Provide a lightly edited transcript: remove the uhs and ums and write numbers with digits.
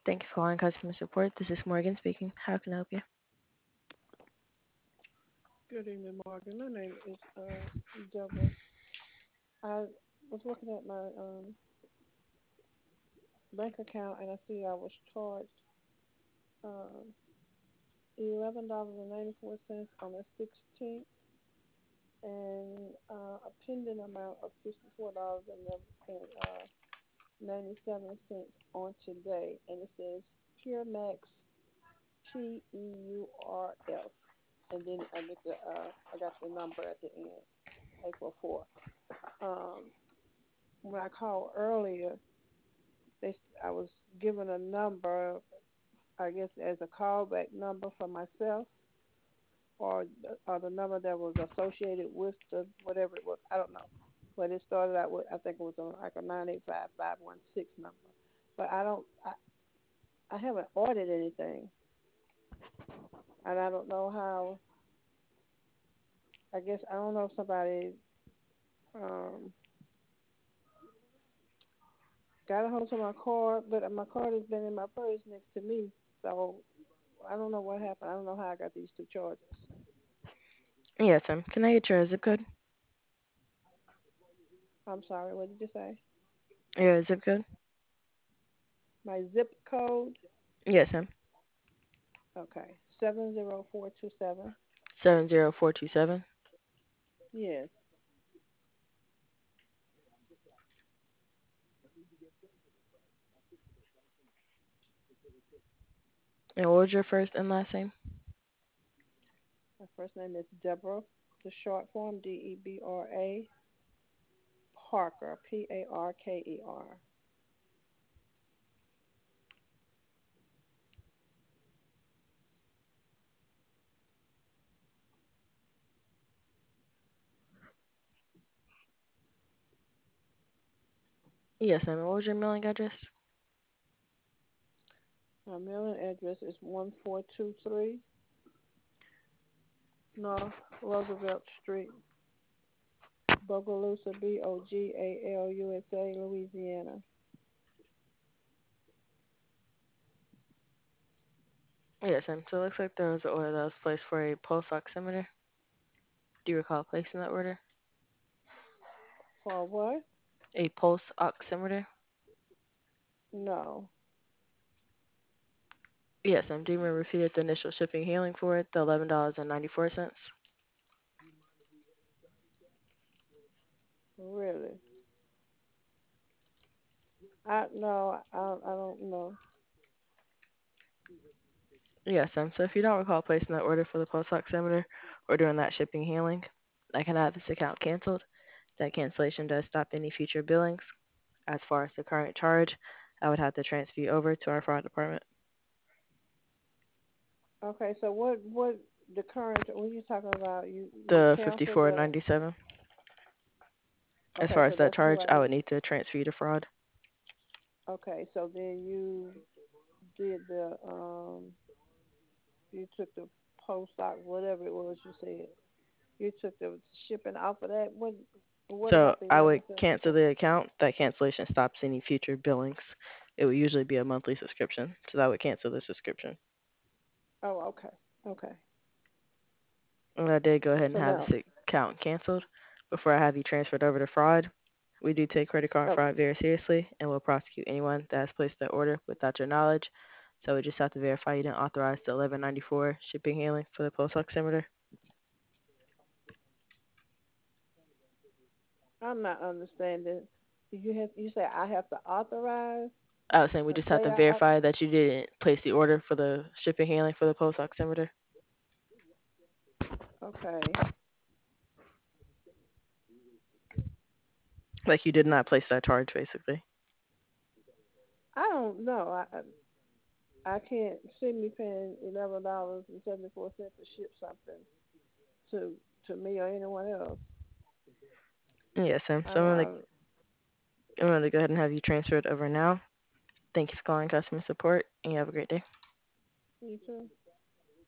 Thank you for calling customer support. This is Morgan speaking. How can I help you? Good evening, Morgan. My name is Deborah. I was looking at my bank account and I see I was charged uh, $11.94 on the 16th and a pending amount of $54.97 on today. And it says Pure Max PEURF. And then I got the number at the end, 844. Um, when I called earlier, I was given a number, I guess, as a callback number for myself, or the number that was associated with the whatever it was. I don't know, but it started out with, I think it was like a 985-516 number. But I haven't ordered anything, and I don't know how. I guess I don't know if somebody um, got a hold of my card, but my card has been in my purse next to me, so I don't know what happened. I don't know how I got these two charges. Yes, ma'am. Can I get your zip code? I'm sorry, what did you say? Your zip code? My zip code? Yes, ma'am. Okay, 70427. 70427. Yes. And what was your first and last name? My first name is Deborah. The short form Debra Parker, Parker. Yes, ma'am. And what was your mailing address? My mailing address is 1423 North Roosevelt Street, Bogalusa, Bogalusa, Louisiana. Yes, ma'am. So it looks like there was an order that was placed for a pulse oximeter. Do you recall placing that order? For what? A pulse oximeter? No. Yes, ma'am. Do you remember if you did the initial shipping handling for it, the $11.94? Really? I don't know. Yes, so if you don't recall placing that order for the pulse oximeter or doing that shipping handling, I can have this account canceled. That cancellation does stop any future billings. As far as the current charge, I would have to transfer you over to our fraud department. Okay, so what the current when you talking about you The cancel the 54.97. As okay, far as so that that's who charge, I I need. would need to transfer you to fraud. Okay, so then did the you took the post op whatever it was you said. You took the shipping off of that. What So about the I would 1174? cancel the account. That cancellation stops any future billings. It would usually be a monthly subscription, so that would cancel the subscription. Oh, okay. Okay. And I did go ahead and So have now, this account canceled before I have you transferred over to fraud. We do take credit card oh, fraud very seriously and will prosecute anyone that has placed that order without your knowledge. So we just have to verify you didn't authorize the 1194 shipping handling for the post oximeter. I'm not understanding. You say I have to authorize I was saying we or just have say to I verify that you didn't place the order for the shipping handling for the post oximeter. okay. Like you did not place that charge, basically. I don't know. I can't see me paying $11.74 to ship something to to me or anyone else. Yes, Sam. I So don't. I, I'm gonna go ahead and have you transferred over now. Thank you for calling customer support, and you have a great day. you too.